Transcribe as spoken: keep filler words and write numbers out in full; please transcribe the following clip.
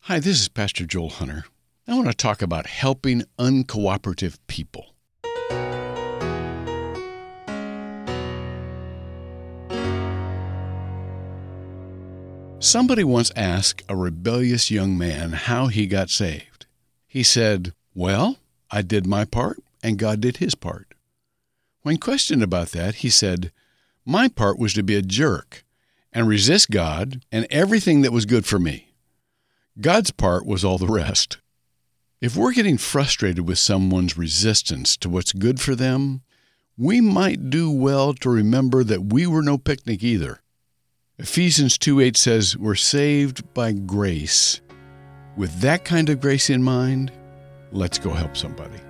Hi, this is Pastor Joel Hunter. I want to talk about helping uncooperative people. Somebody once asked a rebellious young man how he got saved. He said, "Well, I did my part and God did his part." When questioned about that, he said, "My part was to be a jerk and resist God and everything that was good for me. God's part was all the rest." If we're getting frustrated with someone's resistance to what's good for them, we might do well to remember that we were no picnic either. Ephesians two eight says we're saved by grace. With that kind of grace in mind, let's go help somebody.